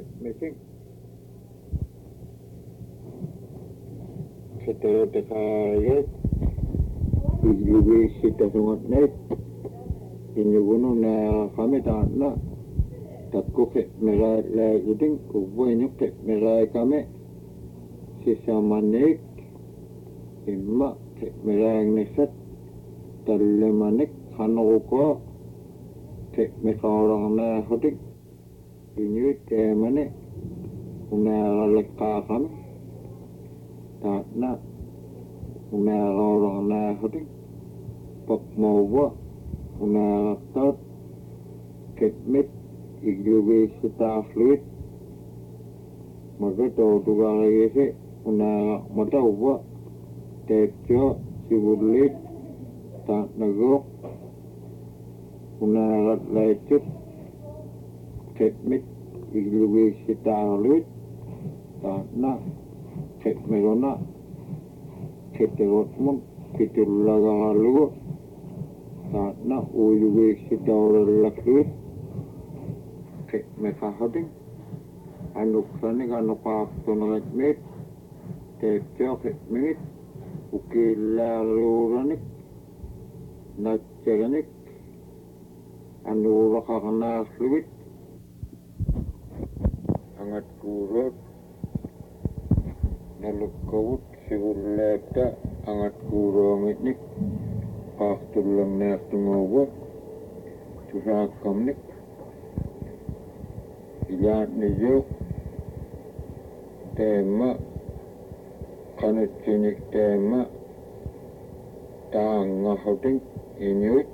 meeting. Setelah tekayat, ibu kita sangat naik. Ini gunung na kami tak nak. Takut ke merai lagi ding, kubunya ke merai kami. Sesama naik, imma ke merai nesat. Terlemanik hanuko ke mereka orang na hodik. Ini ke mana? Una lekah kami. Tak nak una orang na hodik pak mau buat una tak ketmet igluwe kita fluid maka tu tukar lagi una mata buat tejo sibulit tak negok una lecet ketmet igluwe kita fluid tak nak ket merona keterot mon ketulaga lugo tak nak uluwe kita orang lakluit ket mekahading anuk sani kan pak tonaret met tekjo ket met ukilaluраник natjaganik anu rakakana fluid angat kurot nalukawut sigurleta angat kurong itnik paktulang na tungawa tusakam nik ilat niyo tema kanutinik tema tanga hoting inyuit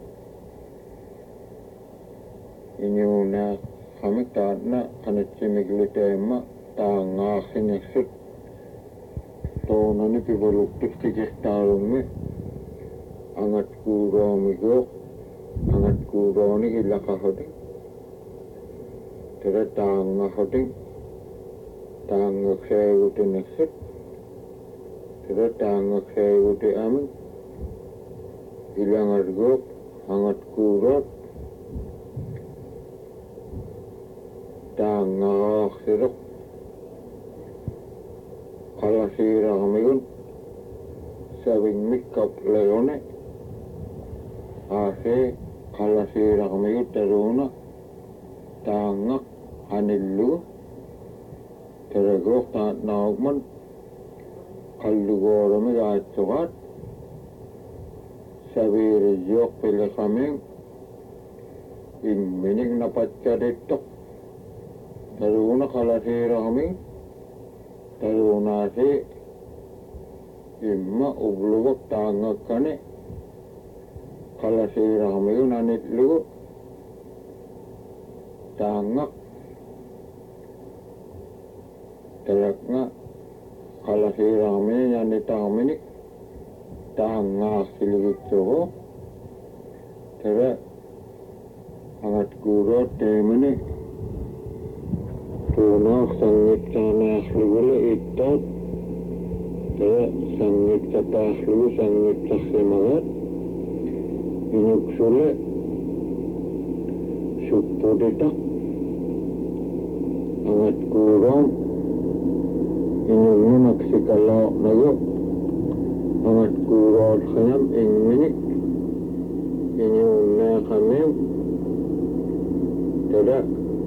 inyuna kami tatna kanutinik tema tanga sinisut Taunani pibaluktik tikistarungi angat kurami go angat kurani ilaka hoding tere tanga hoding tanga kseguti nesit tere tanga kseguti amin ilangat go angat kurat tanga sirok kalau sirah kami sabing mikap leone ase kalau sirah kami teruna tangak anilu tergok tak naukman kalau gorami gacokat sabir jok pele kami mening napat cadetok teruna kalau sirah kami teruna si imma ubluvak tangak kane kalau sirah kami nanit lu tangak terakna kalau sirah kami nanit kami ni tangak siluit coba terak angat kurot temani tuna sangit sana asli itot terak sangit kata asli sangit semangat inyuk sule supo detak angat kurang inyuk naksikala nago angat kurang kanyam ingminik inyuk na kami terak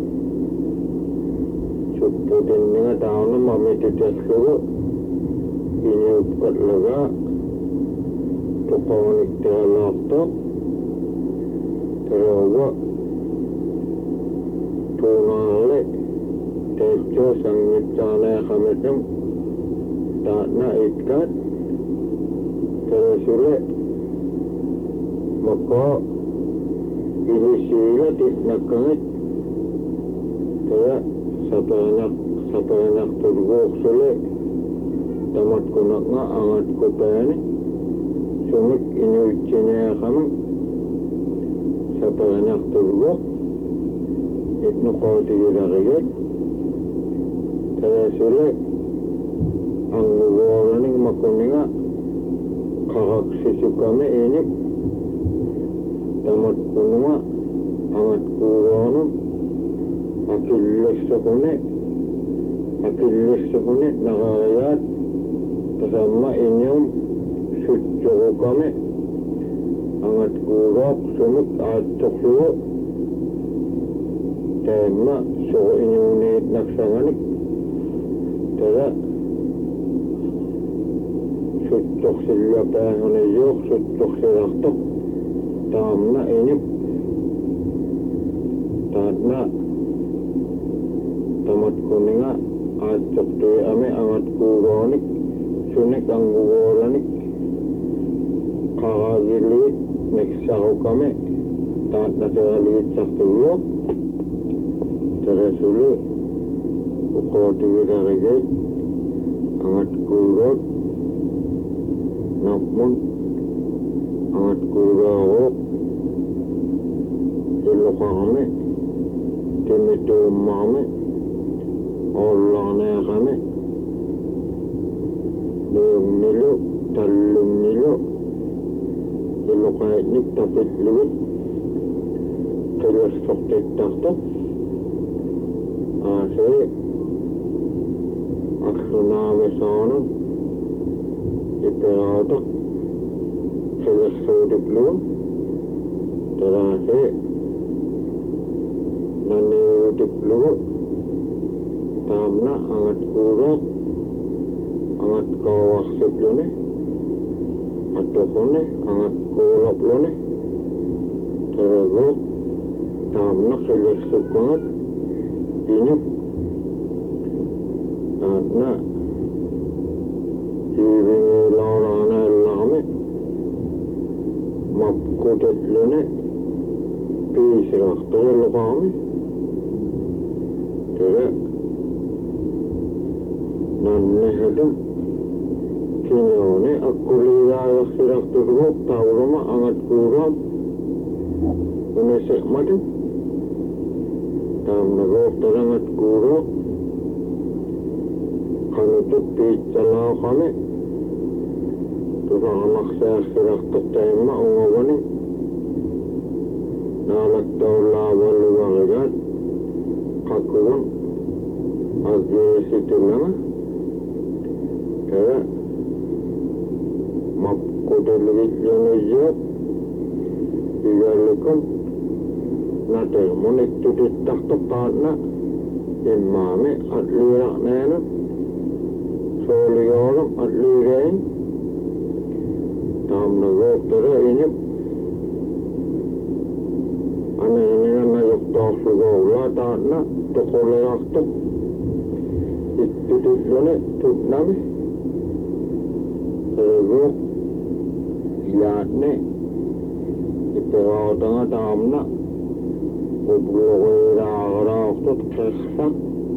supo din nga tao na mamititis ko inyuk katlaga tukawanik tialaktok terawa tunale tejo sangit sana kamitem tak na ikat terusule maka ini sila ditnakangit terak sapanak turgok sule tamat kunak nga angat ko payani sumik inuitsinya kami sapanak turgok itno ko tigilakiyat terusule ang luwaraning makuninga kakaksisu kami inik tamat kununga angat kuranum akillas sa kone akillissukunit nakakayat kasama inyong sutsuko kami angat kurok sumut at tuklo tema so inyong nit naksanganik tara suttuk sila pahanayok suttuk silaktok tamna inyong tatna tamat kuninga at tuktoy ame angat kuronik sunik ang gugoranik kakagilit nagsako kami tat na sagalit sa tuyo terasuli ukoti wiraragay angat kurot nakmun angat kurawok iloka kami timito mami Allah na kami Buong nilo, talong nilo Ilo kahit nik tapit luwit Kailas soktek takto Ase Aksunami sana Iperata Kailas sodip luwit Terase Naniudip luwit Tamna angat kurok angat kawak seblone atokone angat kurok lone terus tamna selesuk banget ini tamna iringi laurana lame mapkudet lone pisirah tolo kami terus nanne hedum kinyone akuliya sirak turuk taurama angat kuram unesek madu tam nagok tarangat kurok kanutut picalau kami turang maksa sirak tutema ungawani nalak taula waluwagagat kakulang agi situlama kaya mapkudulugit yung iyot igalukum natin munit tutit taktapat na imami at lirak na yan soliyoram at lirain tam nagok tara inyip ano yun na yuktak sugaw latat na tukulayak tuk itutit yun tuk nami terus lihatnya iperautangan tamna ubulawira tut kesak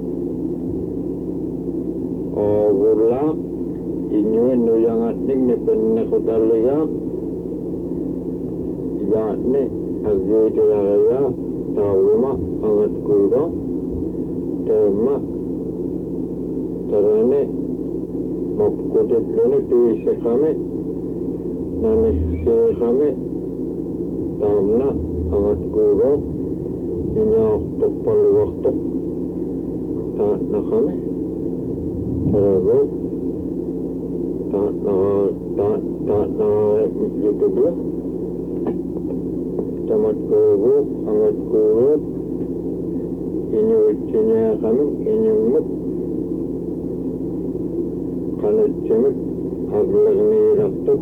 ogulak inyuin nuyangat ning ni penekutaliyak lihatnya agitaya tawima angat kuda tema terane mapkudit lone pise kami nanisi kami tamna angat kurok inyak tukpal waktu taat na kami terus taat na itu dia tamat kurok angat kurok inyuitnya kami inyumut kanut cemik aglag ni raktuk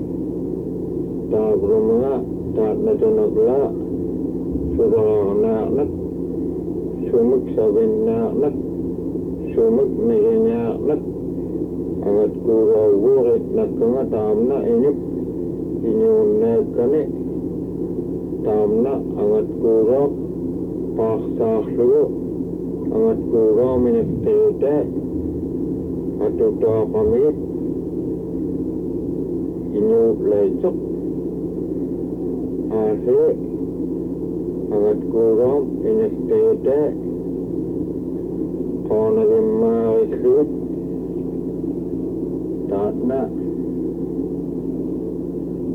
tabrumga taat na tunagla surah nak sumuk sabin nak sumuk nihinya nak angat kurau wurit nakanga tamna inyup inyunne kane tamna angat kurau paksah lugu angat kurau minestete atau doa pamit inyup lecok akhir angat kurau minestete kona lima ikut tatna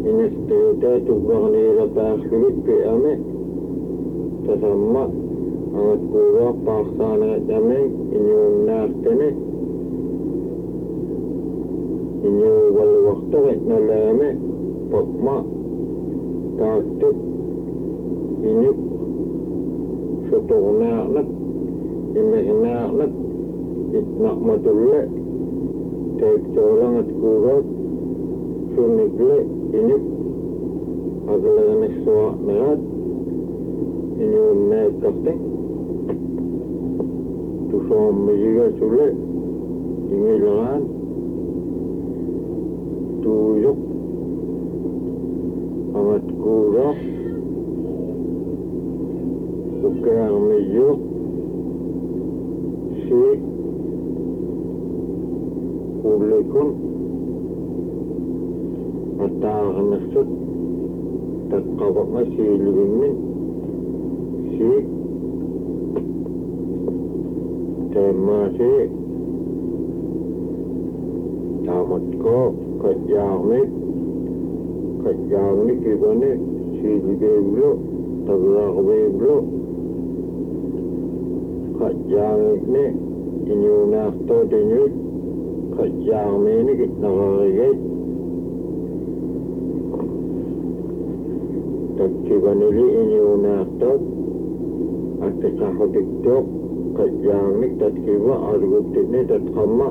minestete tubang ni lepas kulit piame tersama angat kurok paksana jameng inyong naktene inyong wal waktu na leme pakma taktik inyong sotong naknak imeh naknak itnak matulle tek colang at kurok sunigle inyong agalagan suwa naat inyong nakakting tusom mejiga sulle ingilangan tuyok angat kurok ukang mejok si kulekun atang nasut takawak si limin si tema si tamat ko kajamit kibane si libeblo tagrak beblo kajamit ne inyunak to denyut kajamit ni kitnakarigay tagkibanili inyunak to at kasahotiktok kajamit tatkiba arguptit ni tatkama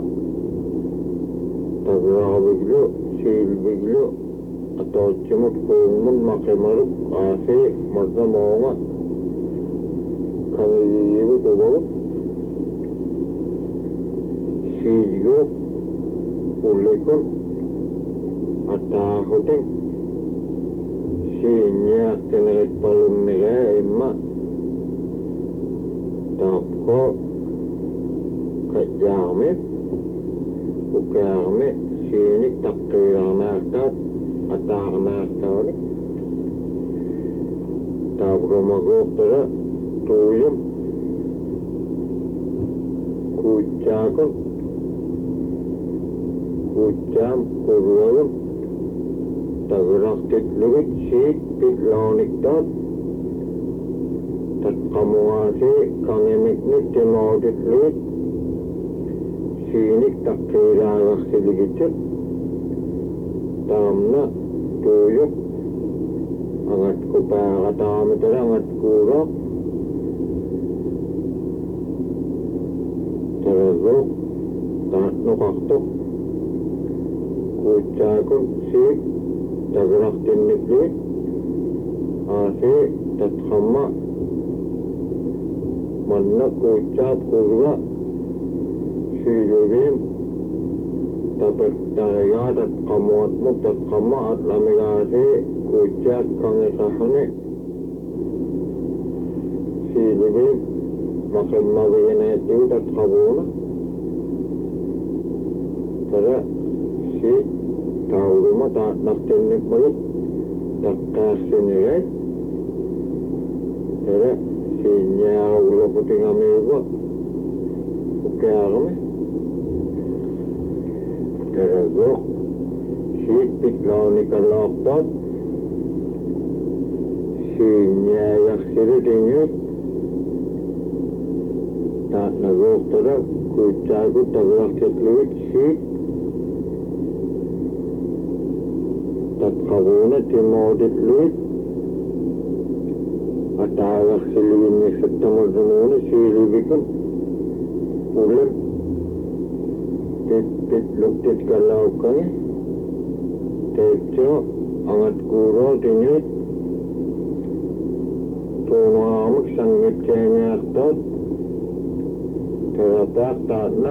tagrak beblo sil beblo atau cimut kumun makai maruk ase marga maunga kami ibu tuh sijo ulekun atau huteng sinya kenaik palun negara emma tapko kajamit ukame sini tak kiranakat atau nakal tahu rumah gopera tuyum kucam kurulun tagrak titlugit sik pitlonik tot tat kamuasi kangemik nik timodit lut sinik tak kiragak siligitut tamna tuyuk angat ko pa katama tala angat kurok taragok tatno kaktok kucakon sik tagrak tiniklit ase tatkama manna kucap kurwa siyubim dapat daya dat kamuat mo dat kama at lamigasi kucak kangisahane si libim makin mawin itu dat kabuna tada si tahu rumah tak naktinik bayut tak kasiniret tada si nyaw ulo puting amigo oke agame teragok si pitloni kaloktot si nyayak siri dinyut tak nagok tada kucagu tagrak cetluit si tat kabuna timodit luit atagak siliwin sektamol dumuni si libikun ulim luktit kalau kaya teco angat kuro dinyut tono amak sangit kenyak tot teratak tatna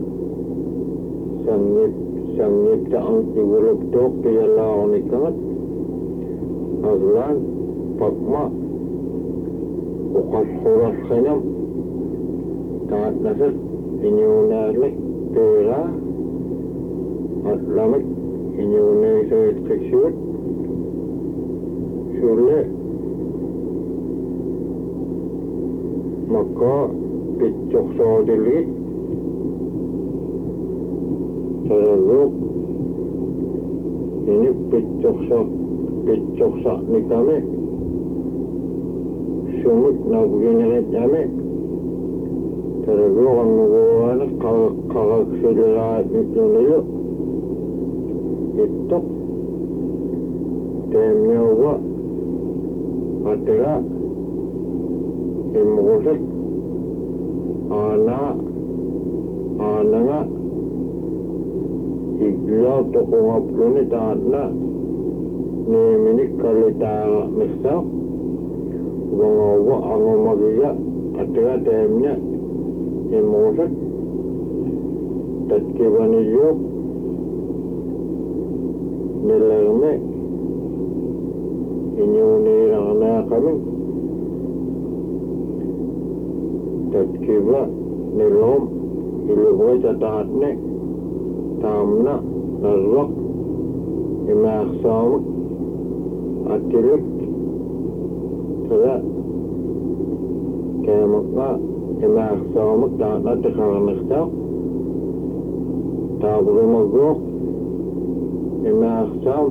sangit taang tiwuluk tok tiyalaw nikat aglan pakma ukas huras kanyam tat nasat inyunalik pera at lamig inyunay sa itkiksyut sule maka pitchok sa dilit saragok ini pitchok sa ni kami sumut na buginit kami Terus orang kalau sudah itu itu temnya apa adalah emosi anak igla toko ngapluni tanah ni minik kalita misal bangawa ang magiya adalah temnya emosi tatkiban iyo nilarme inyunirang na kami tatkiba nilom ilugay sa tahatne tamna narwak imaksamak atirik kaya kaya maka imaksamak tahatna tikaranasak tabro magok imaksam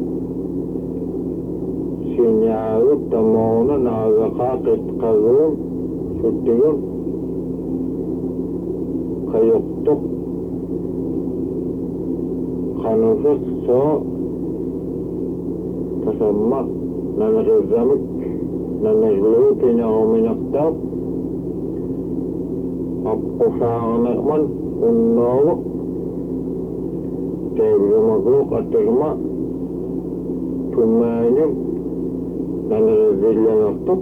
sinyarut tamona nagakakit kagun sutiyon kayuktok kanusot so kasama na narizamik na nagluti niya uminaktab apusangan naman unawak kaya lumagok at tigma tumanyan na narizilya naktok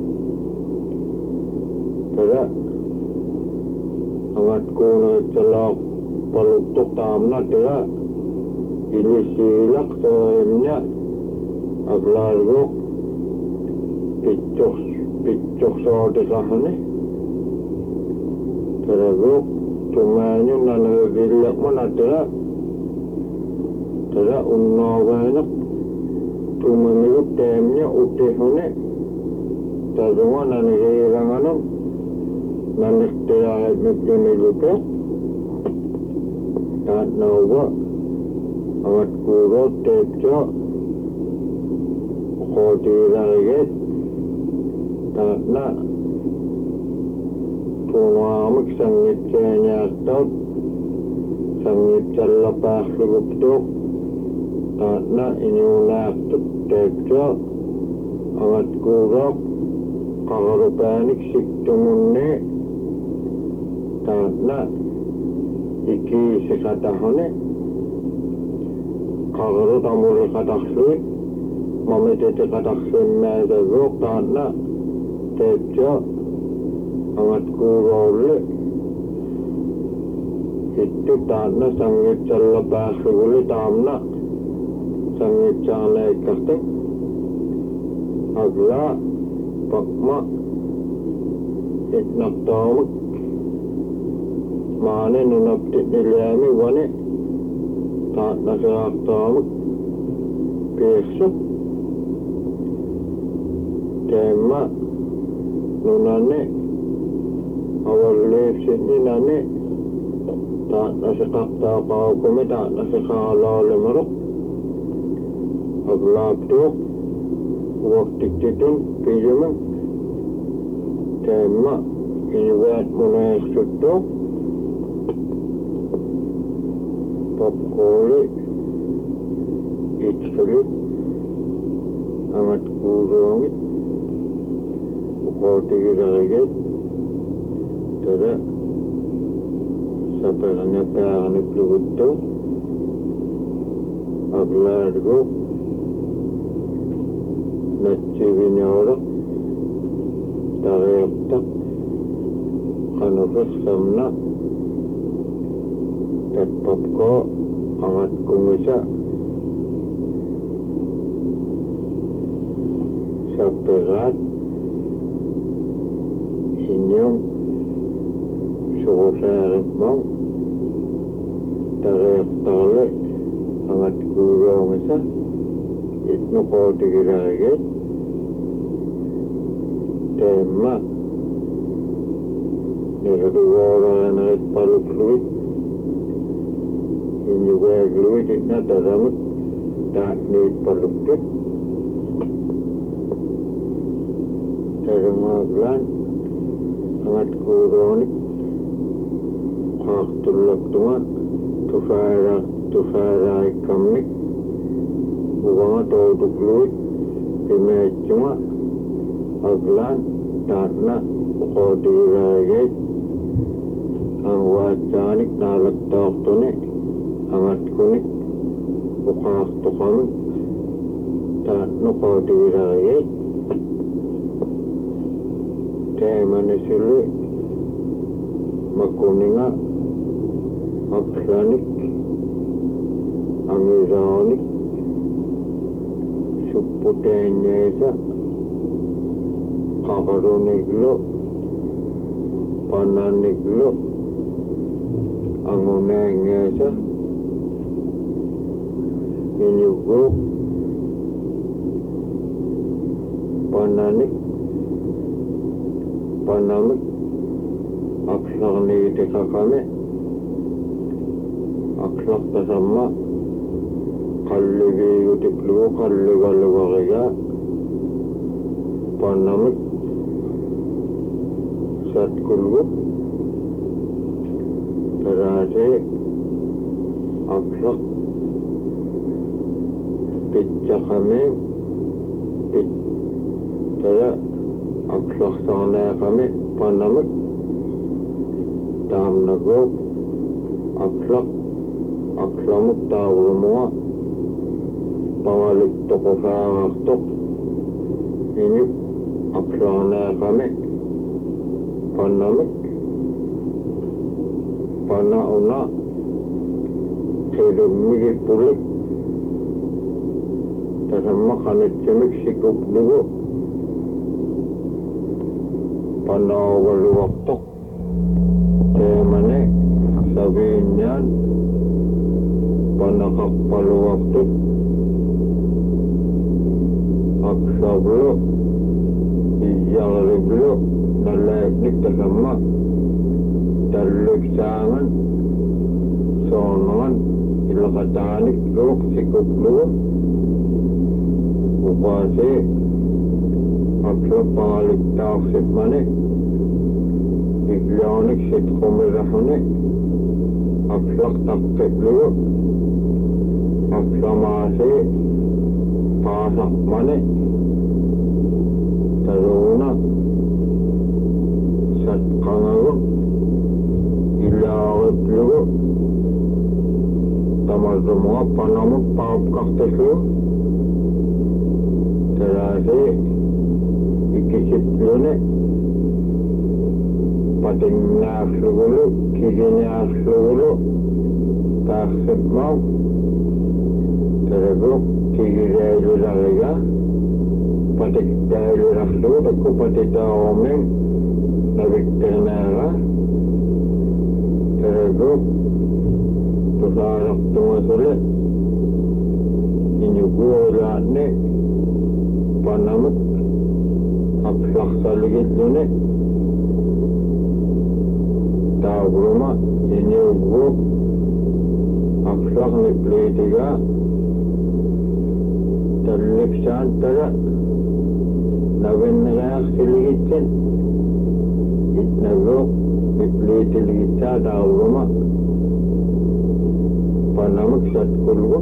kaya angat ko na talak paluktok tamna kaya inisilak sa niya aglargok pitchok sa otisahan kaya gok tumanyan na narizilya mo na kaya unawanak tumamilok temnya utihune tadunga na nagairanganan na nagtiyahit nagtinilupet at nawa angat kuro tepcho kotiragit at na tumamik sangit kanya aktot sangit salapak luguptok at na inyunaktot tepcho angat kurok kakarupanik siktumunne at na iki sikatahone kakarut amuri kataksuit mamitete kataksuit medagok at na tepcho angat kurole itu at na sangit salapak luguli tamna sangit canay kastik agla pakma itnaktamak mane nunaptit niliyami wane taat nasaktamak pesok tema nunane awal lepsit nilane taat nasakaktakau kumi taat nasakalalay marok aglaptok waktu titun pijaman tema inuwat muna eksutok popkoli itsulit angat kurungit ukotigiragit tada sa paranyaparanip lugutto aglargo nachivinyorok tarayaktak kanufas samna tatpapko angat kumisa sa perat inyong sukusarik mong tarayaktale angat kurong isa itno ko tigiragit tema niragawara na itpalukluit inyugagluit itna taramut taat na itpalukluit taramaglan angat kuronit Tullaktunga tufarai kamik uwanga todukluit pimechunga aglan tatna ukodiragit ang wacanik nalagtaktune angat kunik ukaktukamik tatna ukodiragit temanisilu makuninga aklanik angiranik suputenyesa kakaruniglo pananiglo angunengesa inyugo pananik panamik akhlakni tekakame akhlak tasama kalligi yutiklu kalligalugagiga panamik satkulgu terase akhlak pitchakame tera akhlak sanakame panamik tamnago aklamuk tawulunga pangalik tokosangaktok inyuk aklanakame panamik panauna kedumigit pulik tasama kanitsimik sikuplugo panawaluwaktok temane sabihin yan panakakpaluwaktok aksablo iyakariblo nalaiknik tasama taliksangan sonangan ilakatanik luk sikuplugo upasi aksa pangalik taksip mani iglanik sitkumirahuni aksak takkitlugo aksamasi pasak mani taruna satkangago ilawitlugo tamardumunga panamuk paapkaktislugo terasi ikisitlune patingnaakslugulu kiginaaslugulu taaksipmaw terego kigireilulagiga patikdailuraslugu takku patitaoming naviktirnaga terego tusaraktungasuli inyuguulaatni panamik akslaksaligitlunik tawuluma inyugu akslak niplitiga talipsaan tara nawinnayak siligitsin itnago niplitiligitsa tawuluma panamik satkulgu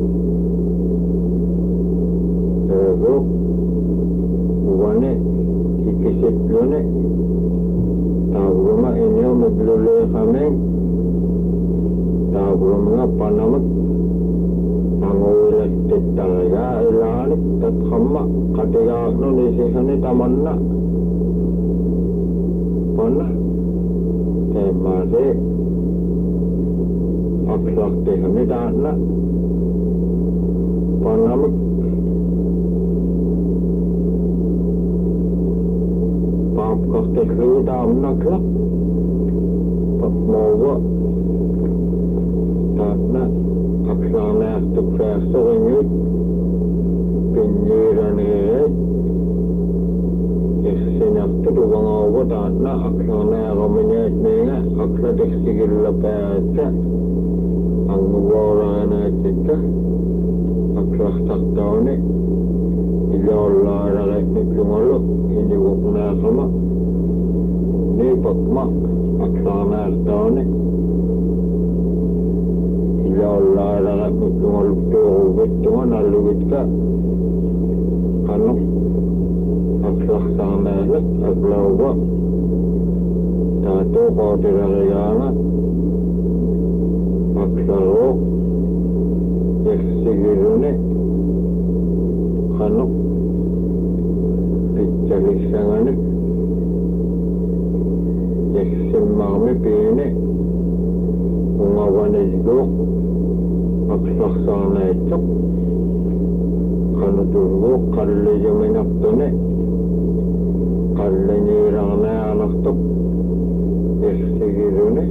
terego uwane ikisitlune tawuluma inyo miglule kaming tawuluma panamik angulitik talaga ilanik tatkama katigakno nisihani tamanna panna temase aksaktihani taanna panamik paapkaktislugu taamnakla pakmogo taatna aksanaktuksaaksuginyut pinyiraniyet issinaktutuvangogo taatna aksanakaminyatninga aksatiksigillapäätsa anguvoraanaatikka aksaktaktauni ilollaaraqitniklungalu inyuguknaakama nipakma aksanaaktauni aluitka qanu aqlarsaarnaalak ablauwa taatu qootirariyaana aqlaru yaksigirune qanu pitchalisangane yaksimmaarmi piine ungawanijgo aqlarsaarnaitsuq qanuturgu qallijuminaqtune qalliñiirarnaarnartuq yaksigirune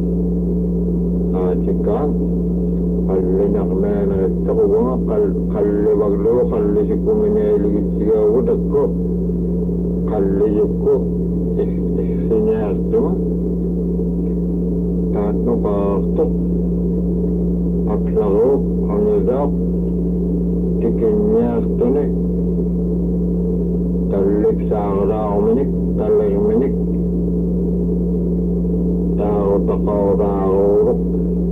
aatikaan qalliñarnaanarittaquga qallivaglu qallisikumineeligitsigaagu takku qallijukku issiñaartuma taatnu qaartuq aqlaru anidaaq tikinñaartune tallik saaqraaruminik talligminik taarutaqauraaruuruq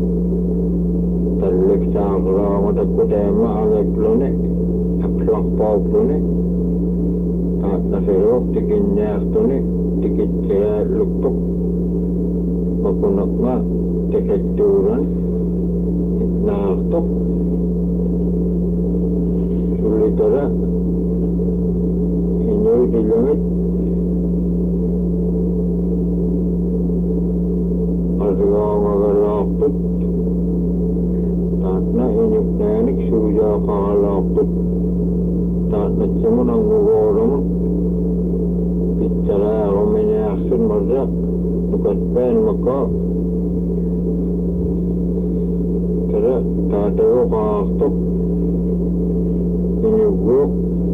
tallik saaqraarutakku teema angiklune aqlarpauplune taatnasiruuq tikinñaartune tikitsigaaluktuq makunaqma tikittuuran naartuq sullitara iñuutillamit argaamagalaartut taatna iñuknaanik suujaaqaalaartut taatnatsamun angugoolamun pitsalaarumiñaarsun marraq nukatpaan makaa tara taatagu qaartuq iñugguuq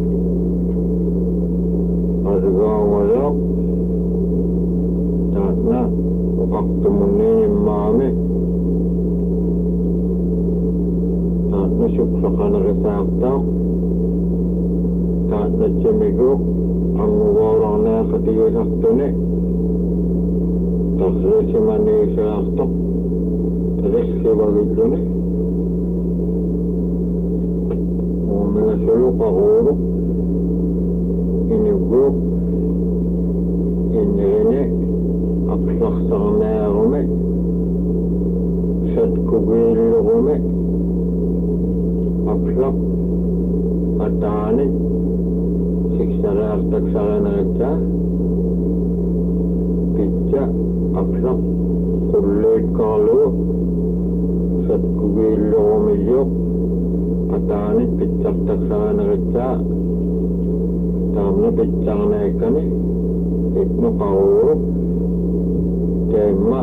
argaamalaaq taatna uqaqtumunniinimmaami taatna suksaqanerisaaqtaaq taatnatsimigoq angugoorarnaaqatigisartune tarrisimaniisaartoq tariссивагиллуни ууминасулуқаруулуq инуггуuq иннерини aqlarsarnaaruми саткугииллуруми aqlaq атаани сиксараартаксаранеритаа питча aqlaq qulliikkaarlu satkugiillurumiyuq ataani pittartaksaranerittaa taamna pitsaarnaakkani itnu qaruuruq teemma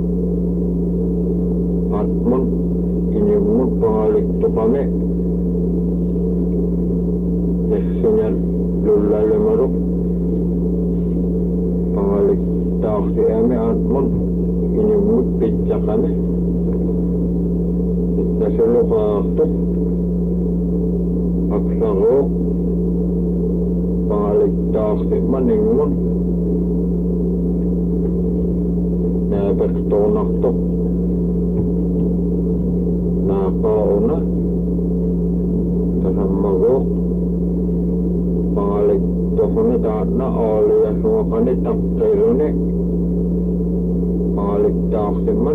atmun iñummut pangalittuqami yassiñal lullalimaruq pangalittaarsiami atmun iñummut pitsaqami itnasuluqaartuq aqlaruuq pangalittaarsimmaningmun naapertuunartuq naaqauna tasammaguuq pangalittuquni taatna aaliassuaqani taqqiruni pangalittaarsimman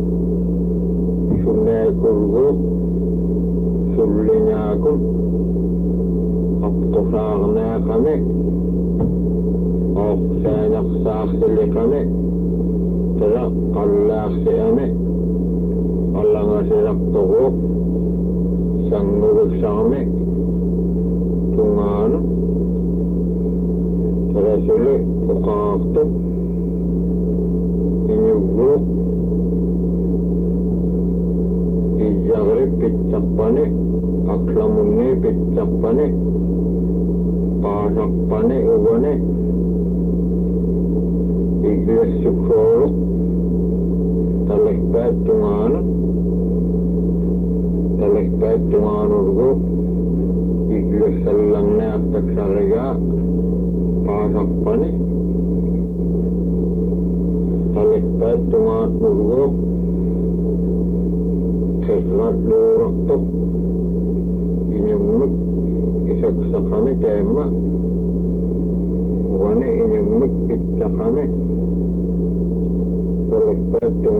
sunneekulguuq sulliñaakun aptusaarnaaqami oqsaañaqsaarsilikami tara qallaarsiami qallangasiraqturuuq sangugiksarmi tungaanu tarasuli uqaartuq iñugguuq ijagri pitsaqqani aqlamunni pitsaqqani qaasaqqani ugani iglassuksuuruq talakpaat tungaanurguuq iglassallannaaqtaksarigaa qaasaqqani talakpaat tungaanurguuq qirratluuraqtuq iñum tema wane yang mikit cakane oleh